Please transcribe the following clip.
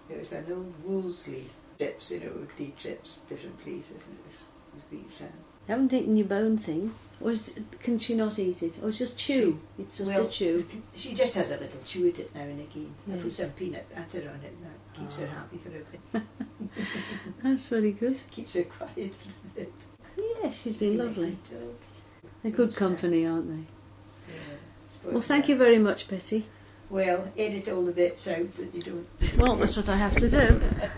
It was an old Wolseley trips, day trips, different places, and it was great fun. I haven't eaten your bone thing. Can she not eat it? Or it's just chew? It's just a chew. She just has a little chew at it now and again. Yes. I put some peanut butter on it and that keeps her happy for a bit. That's very good. Keeps her quiet for a bit. Yes, she's been lovely. They're good company, aren't they? Yeah, well, thank you very much, Betty. Well, edit all the bits out that you don't. Well, that's what I have to do.